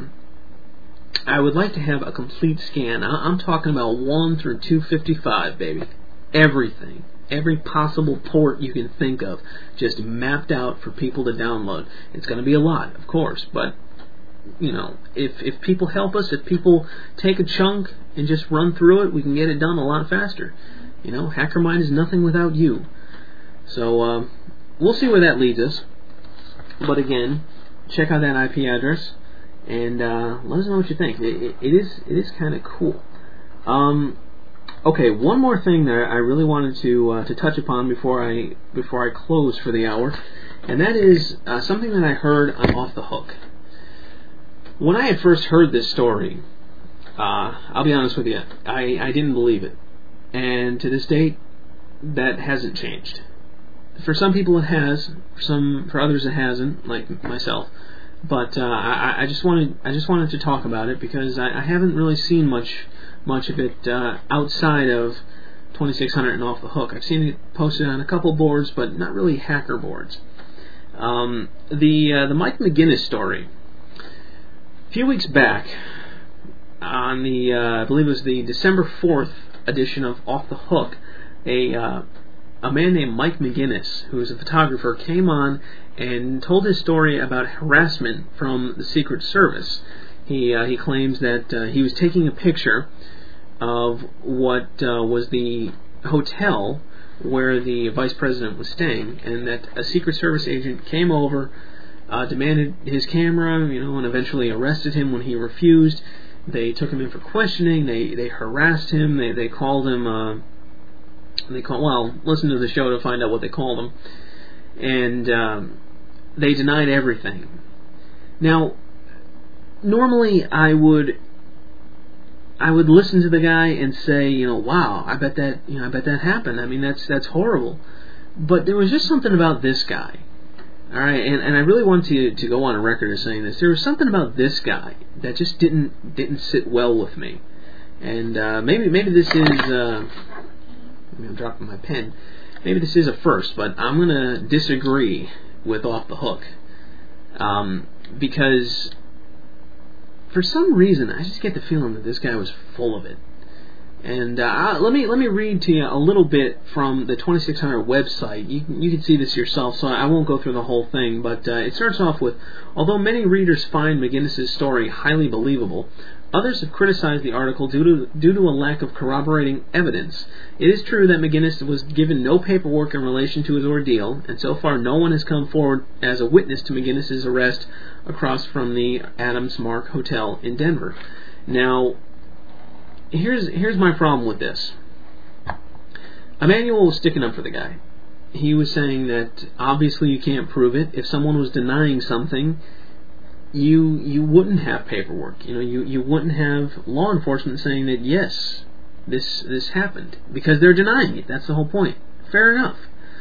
I would like to have a complete scan. I'm talking about 1 through 255, baby. Everything. Every possible port you can think of, just mapped out for people to download. It's going to be a lot, of course, but you know, if people help us, if people take a chunk and just run through it, we can get it done a lot faster. You know, HackerMind is nothing without you. So we'll see where that leads us. But again, check out that IP address and let us know what you think. It is kind of cool. Okay, one more thing that I really wanted to touch upon before I close for the hour, and that is something that I heard on Off the Hook. When I had first heard this story, I'll be honest with you, I didn't believe it, and to this date, that hasn't changed. For some people, it has. For others, it hasn't, like myself. But I just wanted to talk about it because I haven't really seen much of it outside of 2600 and Off the Hook. I've seen it posted on a couple boards, but not really hacker boards. The Mike McGinnis story. A few weeks back, on the I believe it was the December 4th edition of Off the Hook, a man named Mike McGinnis, who is a photographer, came on and told his story about harassment from the Secret Service. He claims that he was taking a picture of what was the hotel where the vice president was staying, and that a Secret Service agent came over, demanded his camera, and eventually arrested him when he refused. They took him in for questioning. They harassed him. They called him. Listen to the show to find out what they called him, and they denied everything. Now, normally I would listen to the guy and say, wow, I bet that happened. I mean, that's horrible. But there was just something about this guy. All right, and I really want to go on a record as saying this. There was something about this guy that just didn't sit well with me, and maybe this is. I'm dropping my pen. Maybe this is a first, but I'm going to disagree with Off the Hook, because for some reason I just get the feeling that this guy was full of it. And let me read to you a little bit from the 2600 website. You can see this yourself, so I won't go through the whole thing, but it starts off with, although many readers find McGinnis' story highly believable, others have criticized the article due to a lack of corroborating evidence. It is true that McGinnis was given no paperwork in relation to his ordeal, and so far no one has come forward as a witness to McGinnis' arrest across from the Adams Mark Hotel in Denver. Now, here's my problem with this. Emmanuel was sticking up for the guy. He was saying that obviously you can't prove it. If someone was denying something, you wouldn't have paperwork. You wouldn't have law enforcement saying that yes, this happened, because they're denying it. That's the whole point. Fair enough.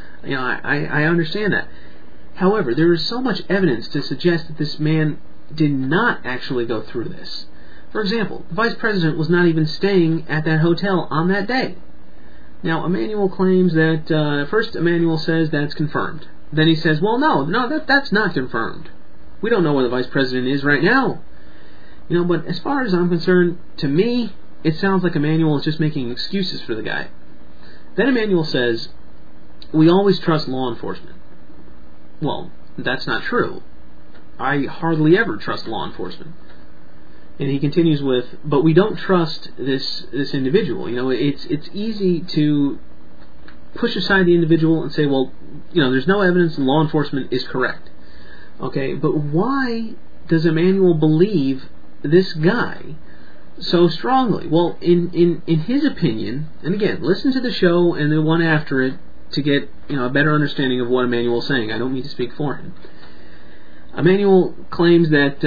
I understand that. However, there is so much evidence to suggest that this man did not actually go through this. For example, the vice president was not even staying at that hotel on that day. Now, Emmanuel claims that, first Emmanuel says that's confirmed. Then he says, well, no, that's not confirmed. We don't know where the vice president is right now. But as far as I'm concerned, to me, it sounds like Emmanuel is just making excuses for the guy. Then Emmanuel says, we always trust law enforcement. Well, that's not true. I hardly ever trust law enforcement. And he continues with, but we don't trust this individual. It's easy to push aside the individual and say, well, there's no evidence and law enforcement is correct. Okay, but why does Emmanuel believe this guy so strongly? Well, in his opinion, and again, listen to the show and the one after it to get a better understanding of what Emmanuel's saying. I don't mean to speak for him. Emmanuel claims that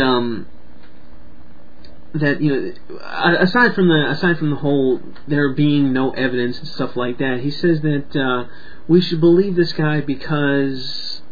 aside from the whole there being no evidence and stuff like that, he says that we should believe this guy because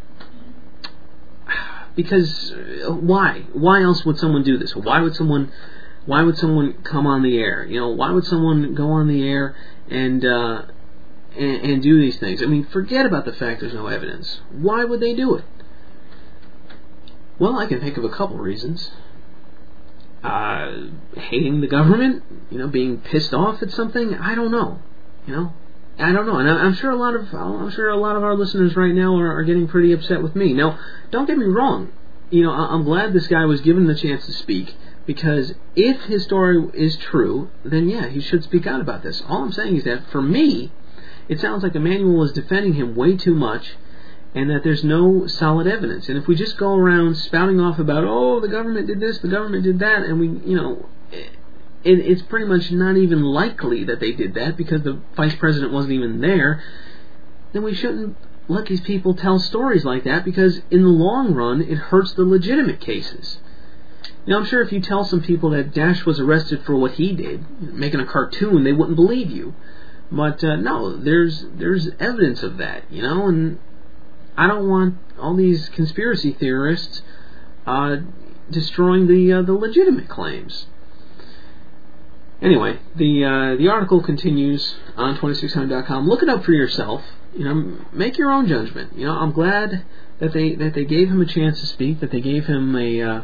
why else would someone do this? Why would someone come on the air? Why would someone go on the air and do these things? I mean, forget about the fact there's no evidence. Why would they do it? Well, I can think of a couple reasons. Hating the government, being pissed off at something. I don't know, I don't know, and I'm sure a lot of our listeners right now are getting pretty upset with me. Now, don't get me wrong, I'm glad this guy was given the chance to speak, because if his story is true, then yeah, he should speak out about this. All I'm saying is that for me, it sounds like Emmanuel is defending him way too much, and that there's no solid evidence. And if we just go around spouting off about, oh, the government did this, the government did that, and it's pretty much not even likely that they did that because the vice president wasn't even there, then we shouldn't let these people tell stories like that, because in the long run, it hurts the legitimate cases. I'm sure if you tell some people that Dash was arrested for what he did, making a cartoon, they wouldn't believe you. But no, there's evidence of that, and I don't want all these conspiracy theorists destroying the legitimate claims. Anyway, the article continues on 2600.com. Look it up for yourself. Make your own judgment. I'm glad that they gave him a chance to speak, that they gave him a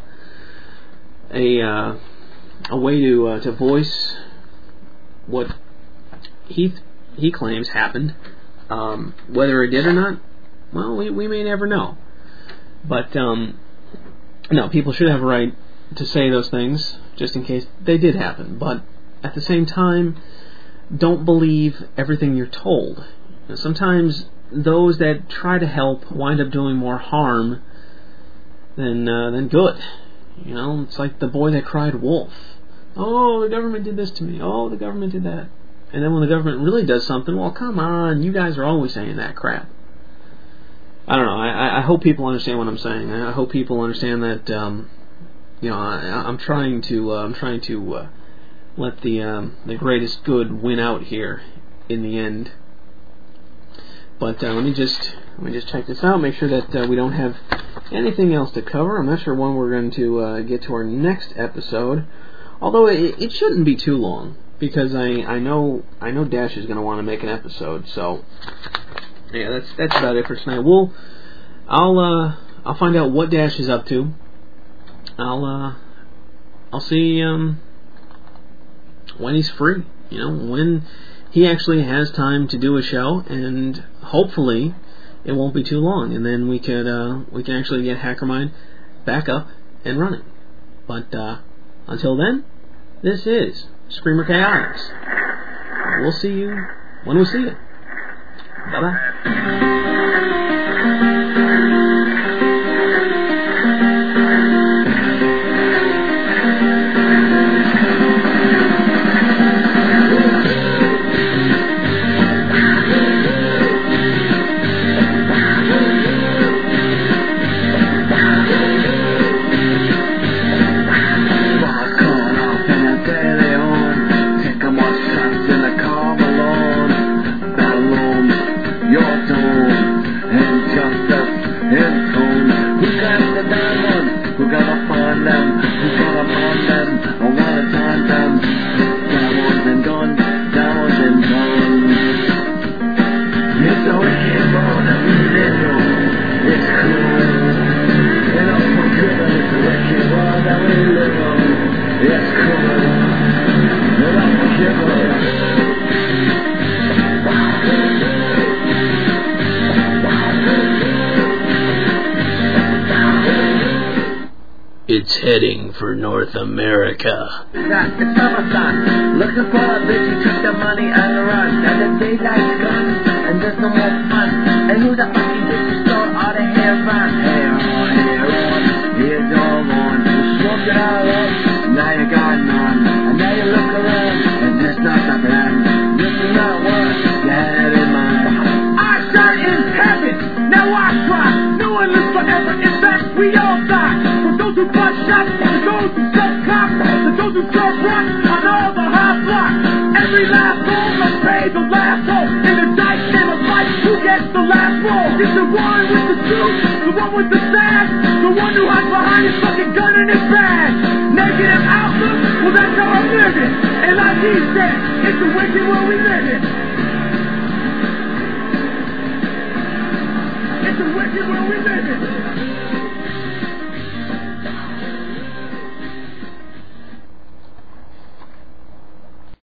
way to voice what he claims happened. Whether it did or not, well, we may never know. But no, people should have a right to say those things just in case they did happen. But at the same time, don't believe everything you're told. Sometimes those that try to help wind up doing more harm than good. It's like the boy that cried wolf. Oh, the government did this to me. Oh, the government did that. And then when the government really does something, well, come on, you guys are always saying that crap. I don't know. I hope people understand what I'm saying. I hope people understand that. I'm trying to let the greatest good win out here in the end. But let me just Let me just check this out, make sure that we don't have anything else to cover. I'm not sure when we're going to get to our next episode, although it shouldn't be too long, because I know Dash is going to want to make an episode. So yeah, that's about it for tonight. I'll find out what Dash is up to. I'll see when he's free. When he actually has time to do a show, and hopefully it won't be too long, and then we can actually get HackerMind back up and running. But until then, this is Screamer Chaotix. We'll see you when we see you. Bye-bye. It's heading for North America. It's summertime. Looking for a bitch who took the money and the run. Now the daylight's gone and there's no more fun. And who the fucking bitch who stole all the hair from? Hair on, here's all on. You smoke it all up, now you got none. And now you look around and there's nothing left. This is not what you had in mind. I shot in heaven, now I try. No one lives forever, in fact we all die. Those who bust shots, to those who suck cops, to those who drop rocks on all the high blocks. Every last soul must pay the last toll. In a dice and a fight, who gets the last roll? Is the one with the truth, the one with the sass, the one who hides behind his fucking gun and his badge? Negative outlook, well that's how I'm living. And like he said, it's a wicked world we live in. It's a wicked world we live in.